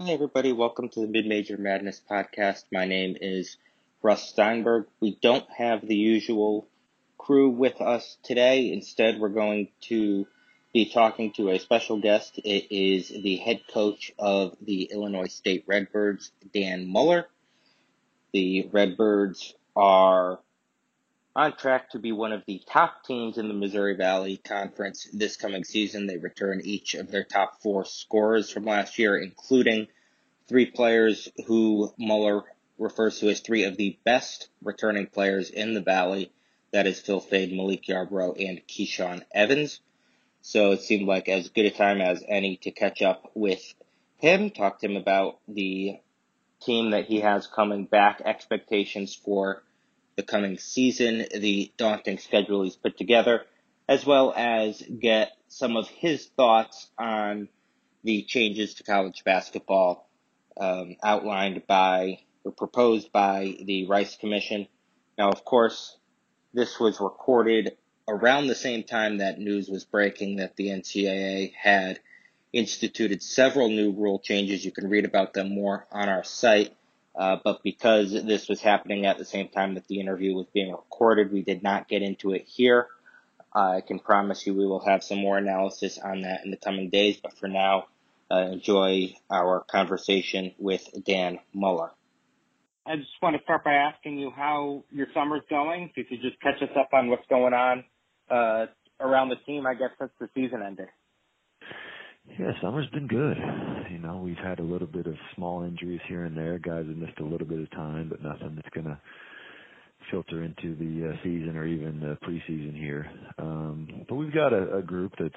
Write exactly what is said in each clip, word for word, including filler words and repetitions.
Hi, everybody. Welcome to the Mid-Major Madness podcast. My name is Russ Steinberg. We don't have the usual crew with us today. Instead, we're going to be talking to a special guest. It is the head coach of the Illinois State Redbirds, Dan Muller. The Redbirds are on track to be one of the top teams in the Missouri Valley Conference this coming season. They return each of their top four scorers from last year, including three players who Muller refers to as three of the best returning players in the Valley. That is Phil Fade, Malik Yarbrough, and Keyshawn Evans. So it seemed like as good a time as any to catch up with him, talk to him about the team that he has coming back, expectations for the coming season, the daunting schedule he's put together, as well as get some of his thoughts on the changes to college basketball um, outlined by or proposed by the Rice Commission. Now, of course, this was recorded around the same time that news was breaking that the N C double A had instituted several new rule changes. You can read about them more on our site. Uh, but because this was happening at the same time that the interview was being recorded, we did not get into it here. Uh, I can promise you we will have some more analysis on that in the coming days. But for now, uh, enjoy our conversation with Dan Muller. I just want to start by asking you how your summer's going. If you could just catch us up on what's going on uh, around the team, I guess, since the season ended. Yeah, summer's been good. You know, we've had a little bit of small injuries here and there. Guys have missed a little bit of time, but nothing that's going to filter into the uh, season or even the preseason here. Um, but we've got a, a group that's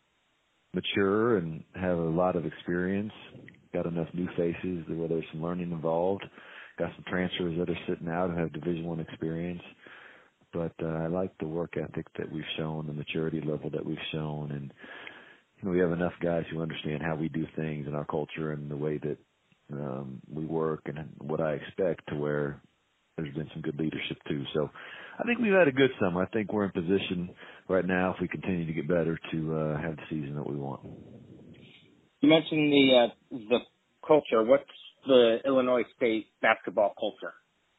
mature and have a lot of experience, got enough new faces where there's some learning involved, got some transfers that are sitting out and have Division One experience. But uh, I like the work ethic that we've shown, the maturity level that we've shown, and you know, we have enough guys who understand how we do things and our culture and the way that um, we work and what I expect, to where there's been some good leadership too. So I think we've had a good summer. I think we're in position right now, if we continue to get better, to uh, have the season that we want. You mentioned the uh, the culture. What's the Illinois State basketball culture?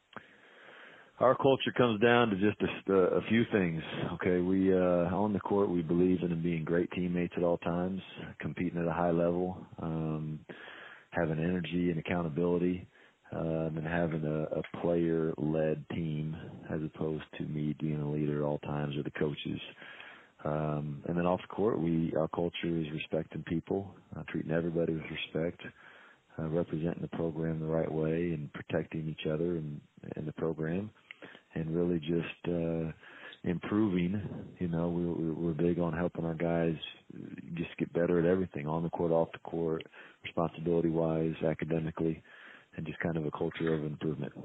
Our culture comes down to just a, a few things. Okay, we uh, on the court we believe in being great teammates at all times, competing at a high level, um, having energy and accountability, um, and having a, a player-led team as opposed to me being a leader at all times or the coaches. Um, and then off the court, we our culture is respecting people, uh, treating everybody with respect, uh, representing the program the right way, and protecting each other and, and the program. And really just uh, improving. You know, we, we're big on helping our guys just get better at everything, on the court, off the court, responsibility-wise, academically, and just kind of a culture of improvement.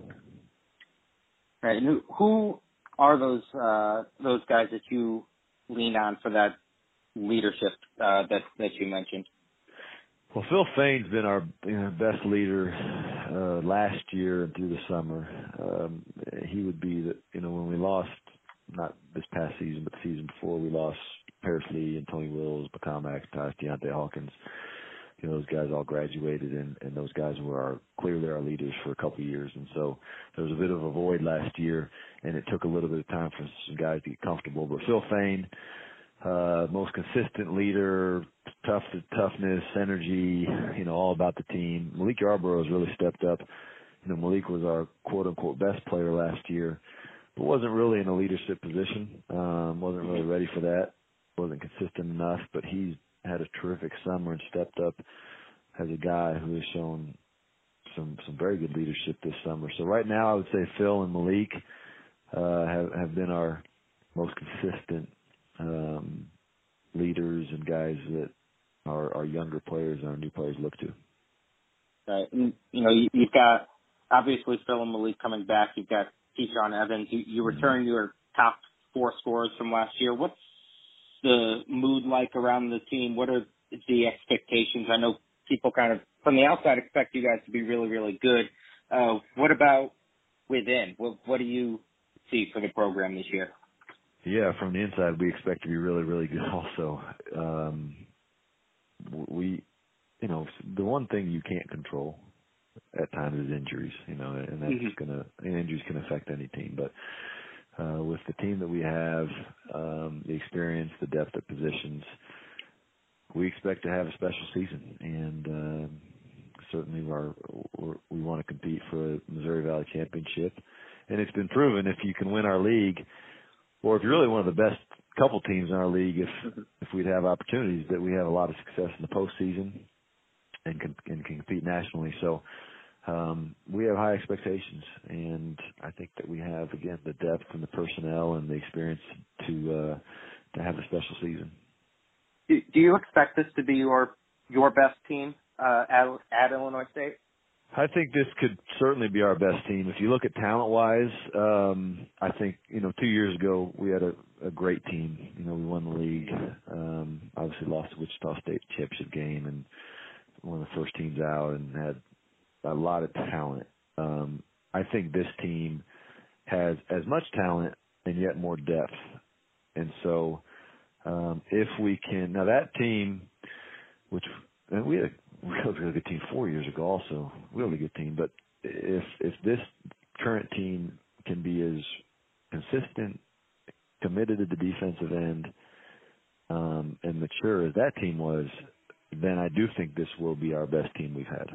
Right. And who are those uh, those guys that you lean on for that leadership uh, that that you mentioned? Well, Phil Fain's been our you know, best leader uh, last year and through the summer. Um, he would be the, you know, when we lost, not this past season, but the season before, we lost Paris Lee and Tony Wills, Bacamax, Tyus, Deontay Hawkins. You know, those guys all graduated, and, and those guys were our, clearly our leaders for a couple of years. And so there was a bit of a void last year, and it took a little bit of time for some guys to get comfortable. But Phil Fain, uh, most consistent leader, tough toughness, energy, you know, all about the team. Malik Yarbrough has really stepped up. You know, Malik was our quote-unquote best player last year, but wasn't really in a leadership position, um, wasn't really ready for that, wasn't consistent enough, but he's had a terrific summer and stepped up as a guy who has shown some some very good leadership this summer. So right now I would say Phil and Malik uh, have, have been our most consistent um, leaders and guys that our, our younger players and our new players look to. Right. And, you know, you, you've got, obviously, Phil and Malik coming back. You've got Keyshawn Evans. You, you return mm-hmm. your top four scorers from last year. What's the mood like around the team? What are the expectations? I know people kind of, from the outside, expect you guys to be really, really good. Uh, what about within? What, what do you see for the program this year? Yeah, from the inside, we expect to be really, really good also. Um, we you know, the one thing you can't control at times is injuries, you know, and that's Mm-hmm. going to, injuries can affect any team. But uh, with the team that we have, um, the experience, the depth of positions, we expect to have a special season. And uh, certainly our, we're, we want to compete for a Missouri Valley championship. And it's been proven if you can win our league, or if you're really one of the best couple teams in our league, if Mm-hmm. if we'd have opportunities, that we have a lot of success in the postseason and can, and can compete nationally. So um, we have high expectations, and I think that we have, again, the depth and the personnel and the experience to uh, to have a special season. Do, do you expect this to be your your best team uh, at, at Illinois State? I think this could certainly be our best team. If you look at talent-wise, um, I think, you know, two years ago we had a, a great team. You know, we won the league, um, obviously lost the Wichita State championship game and one of the first teams out and had a lot of talent. Um, I think this team has as much talent and yet more depth. And so um, if we can – now that team, which and we had a really, really good team four years ago also, really good team. But if if this current team can be as consistent, committed to the defensive end, um, and mature as that team was, then I do think this will be our best team we've had.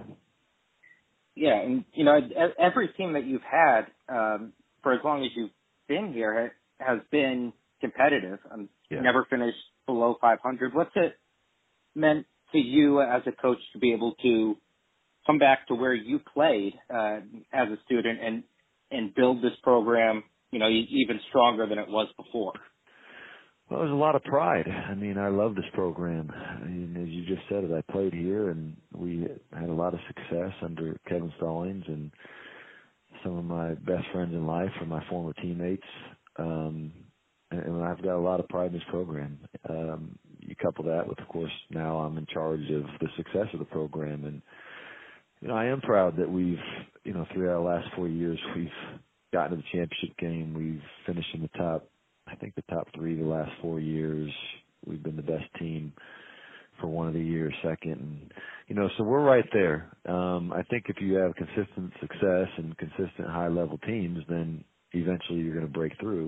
Yeah, and you know, e- every team that you've had um, for as long as you've been here ha- has been competitive. Um, Yeah. Never finished below five hundred. What's it meant to you as a coach to be able to come back to where you played uh, as a student and and build this program, you know, e- even stronger than it was before? Well, there's a lot of pride. I mean, I love this program. I mean, as you just said it, I played here, and we had a lot of success under Kevin Stallings, and some of my best friends in life are my former teammates. Um, and I've got a lot of pride in this program. Um, you couple that with, of course, now I'm in charge of the success of the program, and you know, I am proud that we've, you know, through our last four years, we've gotten to the championship game. We've finished in the top, I think the top three the last four years. We've been the best team for one of the years, second. And, you know, so we're right there. Um, I think if you have consistent success and consistent high-level teams, then eventually you're going to break through.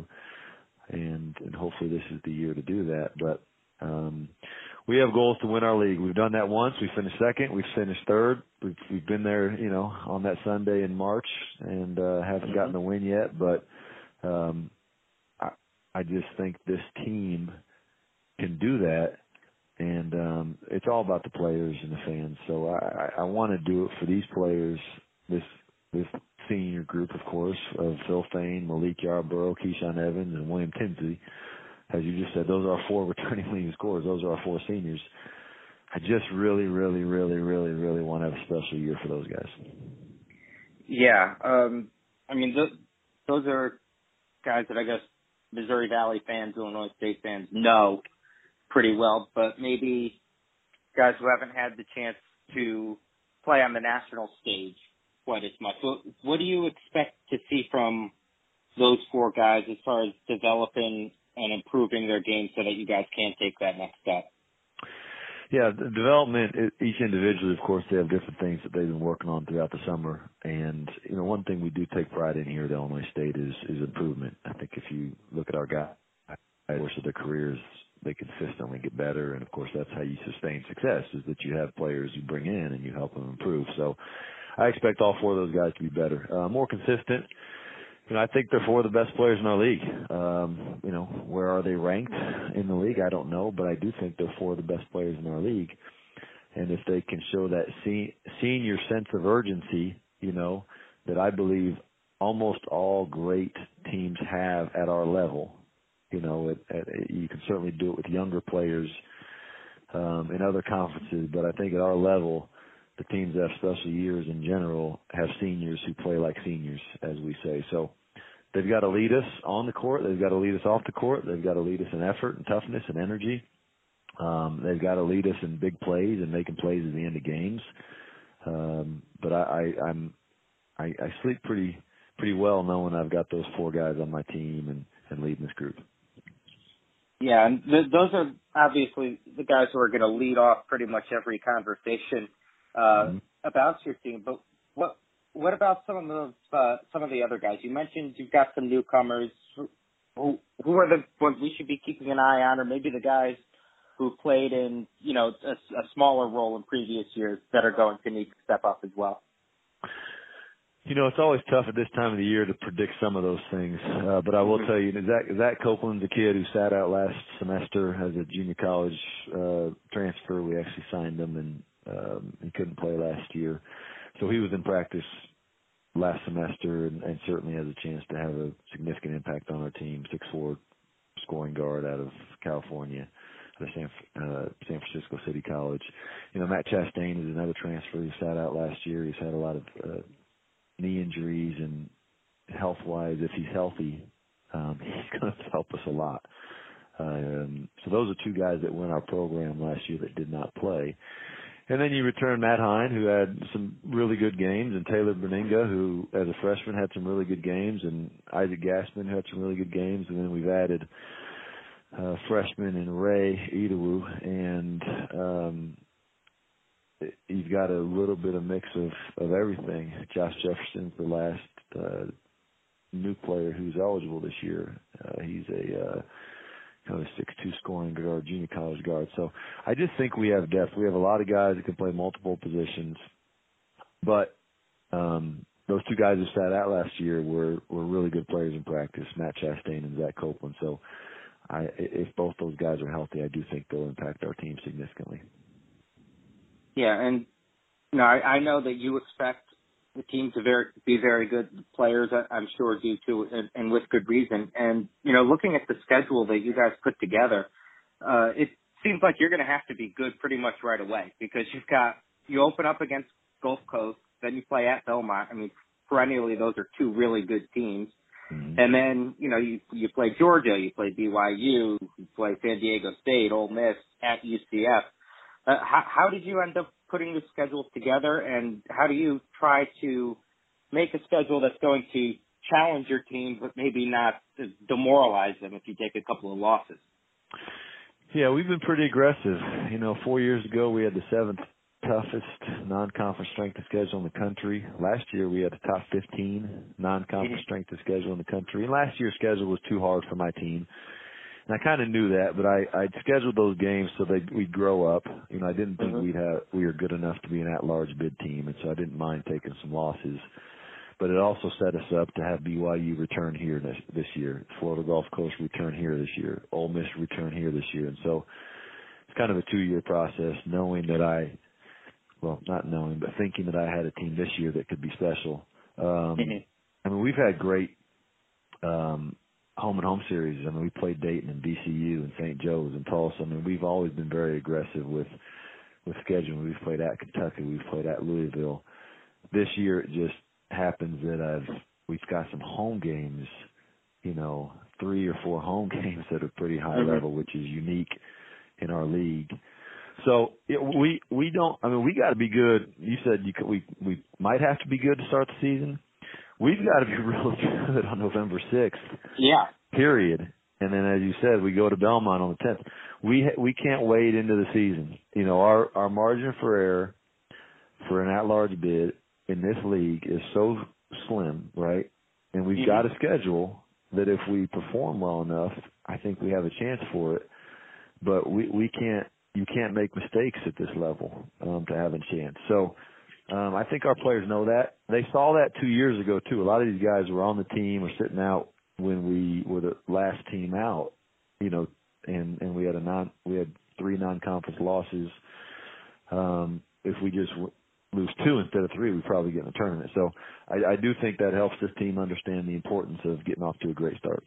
And, and hopefully this is the year to do that. But um, we have goals to win our league. We've done that once. We finished second. We've finished third. We've, we've been there, you know, on that Sunday in March and uh, haven't Mm-hmm. gotten the win yet. But um, I, I just think this team can do that. And um, it's all about the players and the fans. So I, I, I want to do it for these players, this this senior group, of course, of Phil Fain, Malik Yarborough, Keyshawn Evans, and William Tinsley. As you just said, those are our four returning leading scorers. Those are our four seniors. I just really, really, really, really, really want to have a special year for those guys. Yeah, um, I mean, th- those are guys that I guess Missouri Valley fans, Illinois State fans know pretty well, but maybe guys who haven't had the chance to play on the national stage quite as much. What, what do you expect to see from those four guys as far as developing and improving their game so that you guys can take that next step? Yeah, the development, each individually, of course, they have different things that they've been working on throughout the summer. And, you know, one thing we do take pride in here at Illinois State is, is improvement. I think if you look at our guys, the course of their careers, they consistently get better. And, of course, that's how you sustain success, is that you have players you bring in and you help them improve. So I expect all four of those guys to be better, uh, more consistent. You know, I think they're four of the best players in our league. Um, you know, where are they ranked in the league? I don't know, but I do think they're four of the best players in our league. And if they can show that se- senior sense of urgency, you know, that I believe almost all great teams have at our level, you know, it, it, you can certainly do it with younger players um, in other conferences, but I think at our level, the teams that have special years in general have seniors who play like seniors, as we say. So they've got to lead us on the court. They've got to lead us off the court. They've got to lead us in effort and toughness and energy. Um, they've got to lead us in big plays and making plays at the end of games. Um, but I, I, I'm, I, I sleep pretty, pretty well knowing I've got those four guys on my team and, and leading this group. Yeah, and th- those are obviously the guys who are going to lead off pretty much every conversation uh, mm-hmm. about your team. But what what about some of the uh, some of the other guys? You mentioned you've got some newcomers. Who who are the ones we should be keeping an eye on, or maybe the guys who played in you know a, a smaller role in previous years that are going to need to step up as well? You know, it's always tough at this time of the year to predict some of those things. Uh, but I will tell you, Zach, Zach Copeland's a kid who sat out last semester as a junior college uh, transfer. We actually signed him, and um, he couldn't play last year. So he was in practice last semester and, and certainly has a chance to have a significant impact on our team. six foot four scoring guard out of California, out of San, uh, San Francisco City College. You know, Matt Chastain is another transfer who sat out last year. He's had a lot of uh, knee injuries, and health-wise, if he's healthy, um, he's going to help us a lot. Um, so those are two guys that went our program last year that did not play. And then you return Matt Hine, who had some really good games, and Taylor Berninga, who as a freshman had some really good games, and Isaac Gassman, who had some really good games. And then we've added uh, freshman in Ray Idawu, and um, you've got a little bit of mix of, of everything. Josh Jefferson's the last uh, new player who's eligible this year. Uh, he's a uh, kind of six two scoring guard, junior college guard. So I just think we have depth. We have a lot of guys that can play multiple positions. But um, those two guys who sat out last year were, were really good players in practice, Matt Chastain and Zach Copeland. So I, if both those guys are healthy, I do think they'll impact our team significantly. Yeah, and you know, I, I know that you expect the team to very, be very good players. I'm sure do too, and, and with good reason. And you know, looking at the schedule that you guys put together, uh, it seems like you're going to have to be good pretty much right away because you've got you open up against Gulf Coast, then you play at Belmont. I mean, perennially those are two really good teams. Mm-hmm. And then you know you you play Georgia, you play B Y U, you play San Diego State, Ole Miss, at U C F. Uh, how, how did you end up putting the schedule together, and how do you try to make a schedule that's going to challenge your team but maybe not demoralize them if you take a couple of losses? Yeah, we've been pretty aggressive. You know, four years ago we had the seventh toughest non-conference strength of schedule in the country. Last year we had the top fifteen non-conference mm-hmm. strength of schedule in the country. And last year's schedule was too hard for my team. And I kind of knew that, but I I scheduled those games so that we'd grow up. You know, I didn't think mm-hmm. we'd have we were good enough to be an at-large bid team, and so I didn't mind taking some losses. But it also set us up to have B Y U return here this, this year, Florida Gulf Coast return here this year, Ole Miss return here this year, and so it's kind of a two-year process. Knowing that I, well, not knowing, but thinking that I had a team this year that could be special. Um, mm-hmm. I mean, we've had great. Um, home and home series. I mean, we played Dayton and B C U and Saint Joe's and Tulsa. I mean, we've always been very aggressive with, with scheduling. We've played at Kentucky. We've played at Louisville. This year it just happens that I've, we've got some home games, you know, three or four home games that are pretty high mm-hmm. level, which is unique in our league. So it, we, we don't, I mean, we got to be good. You said you could, we, we might have to be good to start the season. We've got to be really good on November sixth. Yeah. Period. And then, as you said, we go to Belmont on the tenth. We ha- we can't wade into the season. You know, our, our margin for error for an at-large bid in this league is so slim, right? And we've mm-hmm. got a schedule that if we perform well enough, I think we have a chance for it. But we, we can't, you can't make mistakes at this level um, to have a chance. So, Um, I think our players know that. They saw that two years ago, too. A lot of these guys were on the team or sitting out when we were the last team out, you know, and, and we had a non, we had three non-conference losses. Um, if we just w- lose two instead of three, we probably get in the tournament. So I, I do think that helps this team understand the importance of getting off to a great start.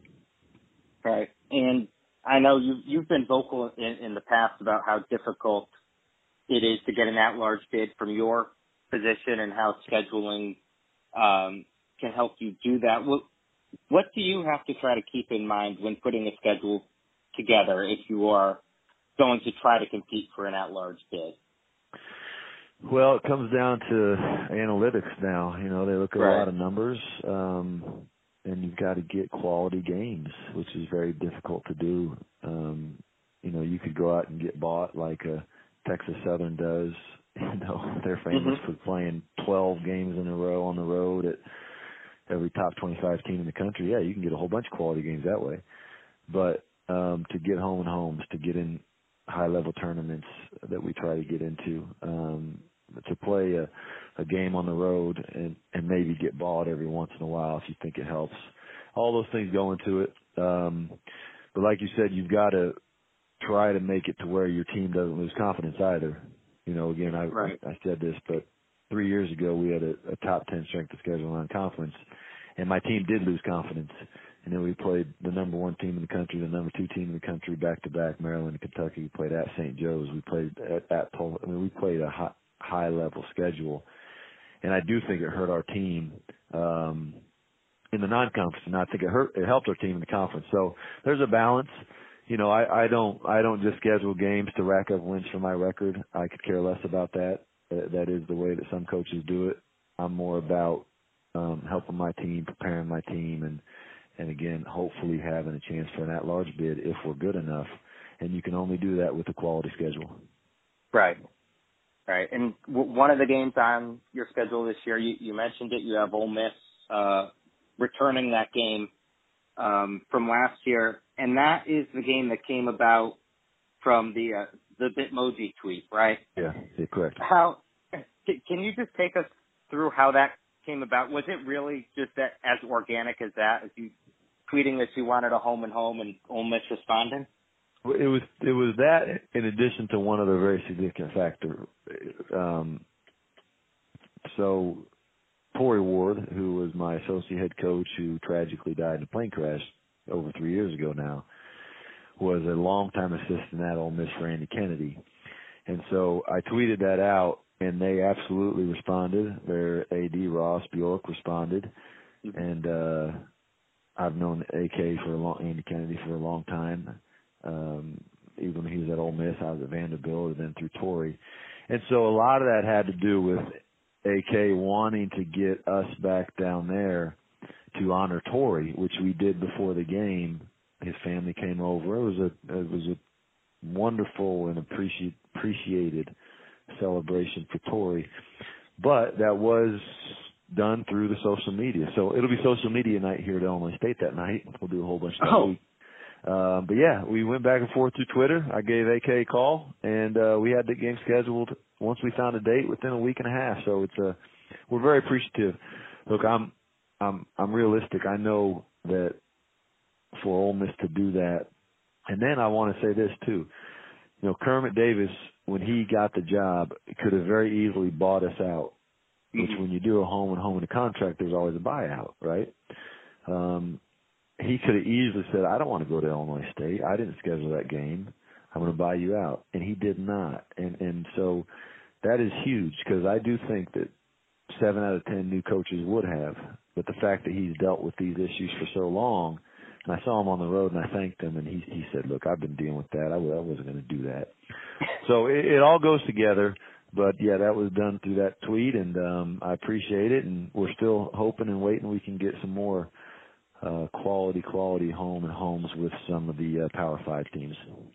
Right. And I know you, you've been vocal in, in the past about how difficult it is to get an at-large bid from your position and how scheduling um, can help you do that. What, what do you have to try to keep in mind when putting a schedule together if you are going to try to compete for an at-large bid? Well, it comes down to analytics now. You know, they look at right. a lot of numbers, um, and you've got to get quality games, which is very difficult to do. Um, you know, you could go out and get bought like a Texas Southern does. You know, they're famous Mhm. for playing twelve games in a row on the road at every top twenty-five team in the country. Yeah, you can get a whole bunch of quality games that way. But um, to get home and homes, to get in high-level tournaments that we try to get into, um, to play a, a game on the road and, and maybe get bought every once in a while if you think it helps. All those things go into it. Um, but like you said, you've got to try to make it to where your team doesn't lose confidence either. You know, again, I, Right. I said this, but three years ago we had a, a top ten strength of schedule non-conference, and my team did lose confidence. And then we played the number one team in the country, the number two team in the country, back-to-back, Maryland and Kentucky. We played at Saint Joe's. We played at, at Tulsa. I mean, we played a high, high-level schedule. And I do think it hurt our team um, in the non-conference, and I think it hurt. It helped our team in the conference. So there's a balance. You know, I, I don't I don't just schedule games to rack up wins for my record. I could care less about that. Uh, that is the way that some coaches do it. I'm more about um, helping my team, preparing my team, and and again, hopefully having a chance for an at-large bid if we're good enough. And you can only do that with a quality schedule. Right. Right. And w- one of the games on your schedule this year, you, you mentioned it. You have Ole Miss uh, returning that game um, from last year, and that is the game that came about from the uh, the Bitmoji tweet, right? Yeah, yeah, correct. How c- can you just take us through how that came about? Was it really just that as organic as that, as you tweeting that you wanted a home and home and Ole Miss responding? It was it was that in addition to one other very significant factor. Um, so Torrey Ward, who was my associate head coach, who tragically died in a plane crash over three years ago now, was a longtime assistant at Ole Miss for Andy Kennedy. And so I tweeted that out, and they absolutely responded. Their A D, Ross Bjork, responded. Mm-hmm. And uh, I've known A K for a long, Andy Kennedy for a long time. Um, even when he was at Ole Miss, I was at Vanderbilt, and then through Torrey. And so a lot of that had to do with A K wanting to get us back down there to honor Torrey, which we did before the game. His family came over. It was a it was a wonderful and appreciate, appreciated celebration for Torrey. But that was done through the social media. So it'll be social media night here at Illinois State that night. We'll do a whole bunch of that Oh. week. Um, but, yeah, we went back and forth through Twitter. I gave A K a call, and uh, we had the game scheduled once we found a date within a week and a half. So it's a, we're very appreciative. Look, I'm I'm I'm realistic. I know that for Ole Miss to do that, and then I want to say this too. You know, Kermit Davis, when he got the job, could have very easily bought us out. Mm-hmm. Which, when you do a home and home in a contract, there's always a buyout, right? Um, he could have easily said, I don't want to go to Illinois State. I didn't schedule that game. I'm going to buy you out. And he did not. And and so that is huge, because I do think that seven out of ten new coaches would have. But the fact that he's dealt with these issues for so long, and I saw him on the road and I thanked him, and he he said, look, I've been dealing with that. I, I wasn't going to do that. So it, it all goes together. But, yeah, that was done through that tweet, and um, I appreciate it. And we're still hoping and waiting we can get some more uh, quality, quality home and homes with some of the uh, Power Five teams.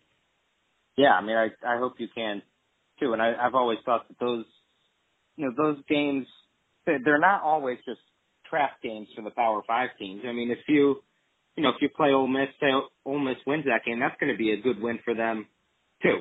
Yeah, I mean, I I hope you can too. And I, I've always thought that those, you know, those games, they're not always just trap games for the Power Five teams. I mean, if you, you know, if you play Ole Miss, say Ole Miss wins that game, that's going to be a good win for them too.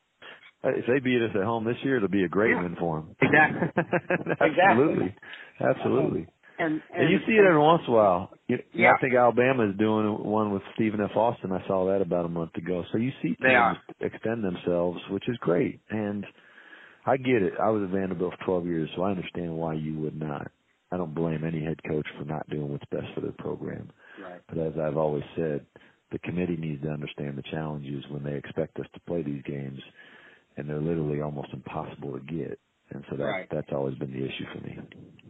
If they beat us at home this year, it'll be a great Yeah. win for them. Exactly. Absolutely. Absolutely. And, and, and you see it every once in a while. You, yeah. I think Alabama is doing one with Stephen F. Austin. I saw that about a month ago. So you see They are. teams extend themselves, which is great. And I get it. I was at Vanderbilt for twelve years, so I understand why you would not. I don't blame any head coach for not doing what's best for their program. Right. But as I've always said, the committee needs to understand the challenges when they expect us to play these games, and they're literally almost impossible to get. And so that, right. that's always been the issue for me.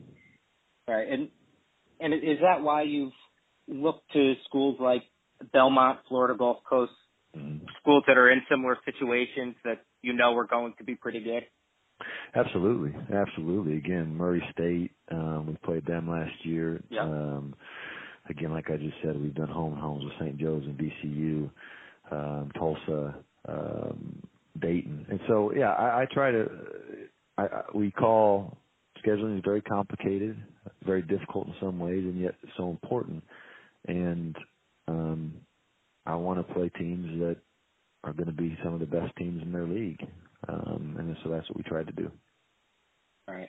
Right. And and is that why you've looked to schools like Belmont, Florida Gulf Coast, Mm-hmm. schools that are in similar situations that you know are going to be pretty good? Absolutely. Absolutely. Again, Murray State, um, we played them last year. Yeah. Um, again, like I just said, we've done home and homes with Saint Joe's and V C U, um, Tulsa, um, Dayton. And so, yeah, I, I try to, I, I, we call scheduling is very complicated, very difficult in some ways, and yet so important. And um, I want to play teams that are going to be some of the best teams in their league. Um, and so that's what we tried to do. All right.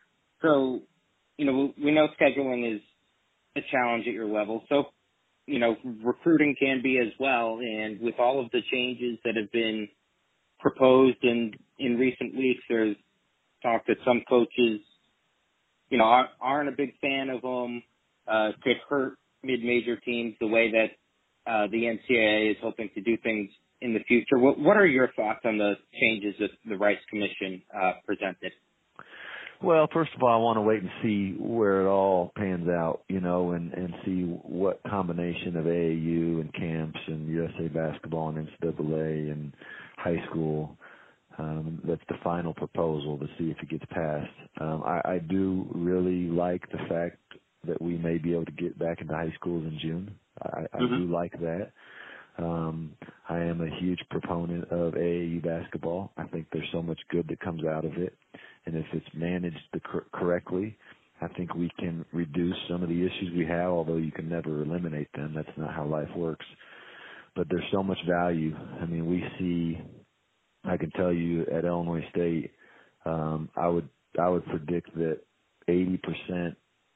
So, you know, we know scheduling is a challenge at your level. So, you know, recruiting can be as well. And with all of the changes that have been proposed in, in recent weeks, there's talk that some coaches, you know, aren't, aren't a big fan of them, uh, could hurt mid-major teams the way that uh, the N C double A is hoping to do things in the future. What, what are your thoughts on the changes that the Rice Commission uh, presented? Well, first of all, I want to wait and see where it all pans out, you know, and, and see what combination of A A U and camps and U S A basketball and N C double A and high school. Um, that's the final proposal to see if it gets passed. Um, I, I do really like the fact that we may be able to get back into high schools in June. I, I Mm-hmm. do like that. Um, I am a huge proponent of A A U basketball. I think there's so much good that comes out of it. And if it's managed the cor- correctly, I think we can reduce some of the issues we have, although you can never eliminate them. That's not how life works. But there's so much value. I mean, we see, I can tell you at Illinois State, um, I would, I would predict that eighty percent,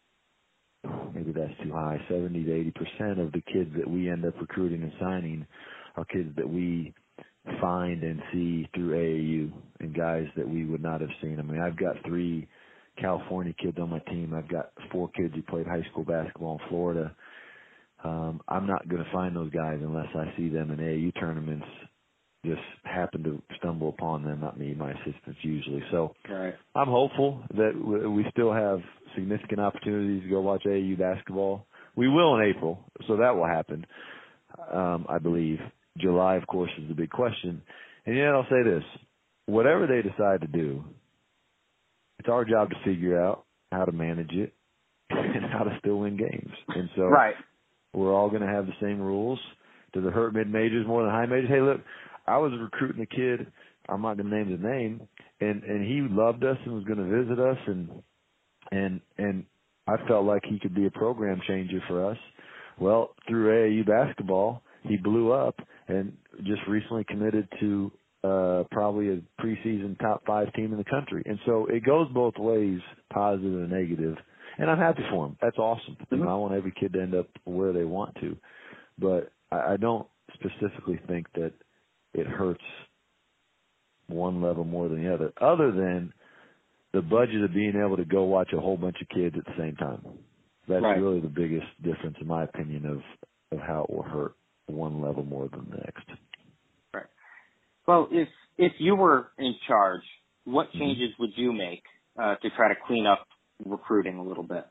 maybe that's too high, seventy to eighty percent of the kids that we end up recruiting and signing are kids that we find and see through A A U and guys that we would not have seen. I mean, I've got three California kids on my team. I've got four kids who played high school basketball in Florida. Um, I'm not going to find those guys unless I see them in A A U tournaments. Just happen to stumble upon them, not me, my assistants usually. So Right. I'm hopeful that we still have significant opportunities to go watch A A U basketball. We will in April, so that will happen, um, I believe. July, of course, is the big question. And yet I'll say this, whatever they decide to do, it's our job to figure out how to manage it and how to still win games. And so Right. we're all going to have the same rules. Does it hurt mid-majors more than high majors? Hey, look, I was recruiting a kid, I'm not going to name his name, and, and he loved us and was going to visit us, and and and I felt like he could be a program changer for us. Well, through A A U basketball, he blew up and just recently committed to uh, probably a preseason top five team in the country. And so it goes both ways, positive and negative. And I'm happy for him. That's awesome. Mm-hmm. You know, I want every kid to end up where they want to. But I, I don't specifically think that it hurts one level more than the other, other than the budget of being able to go watch a whole bunch of kids at the same time. That's right. Really the biggest difference, in my opinion, of, of how it will hurt one level more than the next. Right. Well, if if you were in charge, what changes mm-hmm. would you make uh, to try to clean up recruiting a little bit?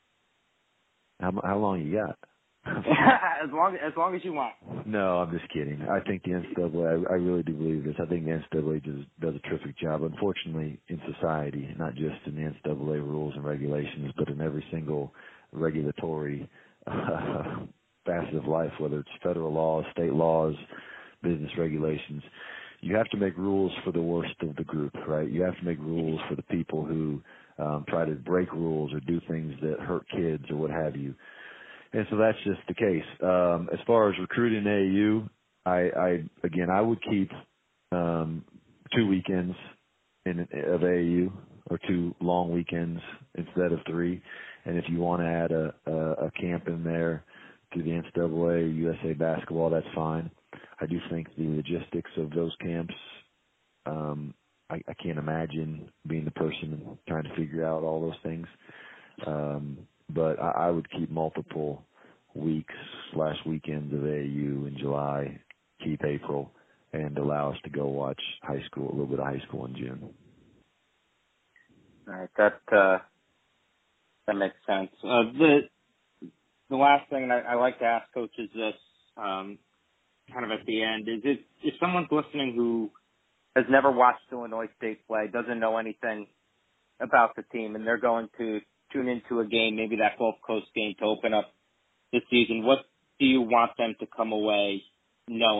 How, how long you got? as long as long as you want. No, I'm just kidding. I think the N C double A, I, I really do believe this. I think the N C double A does, does a terrific job, unfortunately, in society, not just in the N C double A rules and regulations, but in every single regulatory uh, facet of life, whether it's federal laws, state laws, business regulations. You have to make rules for the worst of the group, right? You have to make rules for the people who um, try to break rules or do things that hurt kids or what have you. And so that's just the case. Um, as far as recruiting A A U, I, I again, I would keep um, two weekends in, of A A U or two long weekends instead of three. And if you want to add a, a, a camp in there through the N C double A or U S A basketball, that's fine. I do think the logistics of those camps, um, I, I can't imagine being the person trying to figure out all those things. Um, but I, I would keep multiple weeks slash weekends of A A U in July, keep April, and allow us to go watch high school, a little bit of high school in June. All right, that uh, that makes sense. Uh, the the last thing, and I, I like to ask coaches this, um, kind of at the end, is if, if someone's listening who has never watched Illinois State play, doesn't know anything about the team, and they're going to tune into a game, maybe that Gulf Coast game to open up the season, what do you want them to come away knowing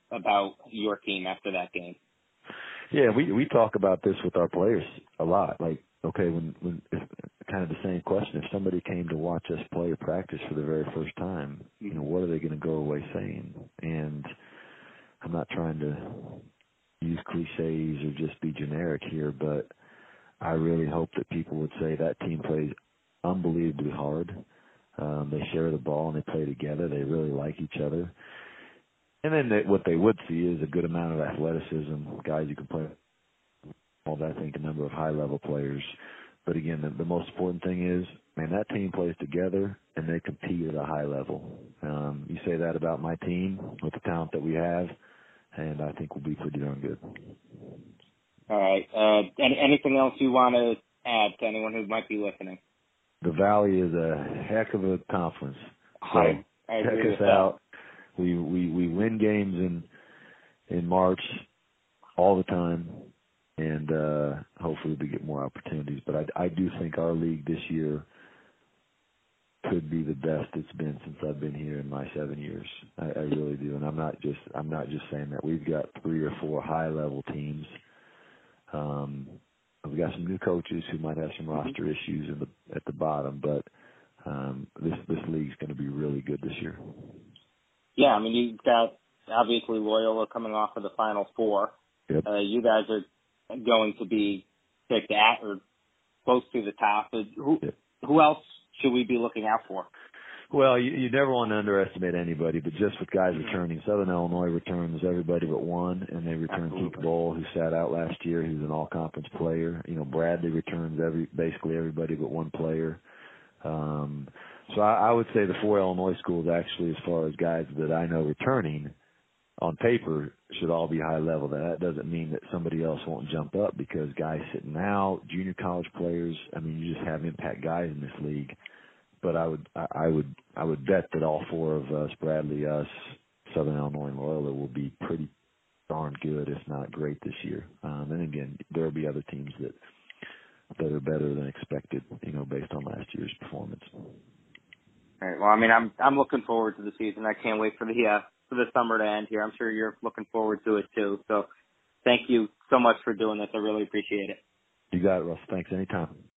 about your team after that game? Yeah, we we talk about this with our players a lot. Like, okay, when when if, kind of the same question. If somebody came to watch us play or practice for the very first time, you know, what are they going to go away saying? And I'm not trying to use cliches or just be generic here, but I really hope that people would say that team plays unbelievably hard. Um, they share the ball and they play together. They really like each other. And then they, what they would see is a good amount of athleticism, guys who can play all that. I think a number of high-level players. But again, the, the most important thing is, man, that team plays together and they compete at a high level. Um, you say that about my team with the talent that we have, and I think we'll be pretty darn good. All right. Uh, any, anything else you want to add to anyone who might be listening? The Valley is a heck of a conference. So I, I check agree us with out. We, we we win games in in March all the time, and uh, hopefully we get more opportunities. But I, I do think our league this year could be the best it's been since I've been here in my seven years. I, I really do, and I'm not just I'm not just saying that. We've got three or four high level teams. Um, we've got some new coaches who might have some roster issues in the at the bottom, but um, this this league's going to be really good this year. Yeah, I mean, you've got obviously Loyola coming off of the Final Four. Yep. Uh, you guys are going to be picked at or close to the top. Who Yep. who else should we be looking out for? Well, you, you never want to underestimate anybody, but just with guys returning, Southern Illinois returns everybody but one, and they return Keith Bowl, who sat out last year, who's an all-conference player. You know, Bradley returns every basically everybody but one player. Um, so I, I would say the four Illinois schools, actually, as far as guys that I know returning, on paper, should all be high level. That doesn't mean that somebody else won't jump up, because guys sitting out, junior college players, I mean, you just have impact guys in this league. But I would, I would, I would bet that all four of us, Bradley, us, Southern Illinois, and Loyola, will be pretty darn good, if not great, this year. Um, and again, there will be other teams that that are better than expected, you know, based on last year's performance. All right. Well, I mean, I'm I'm looking forward to the season. I can't wait for the uh, for the summer to end here. I'm sure you're looking forward to it too. So, thank you so much for doing this. I really appreciate it. You got it, Russ. Thanks. Anytime.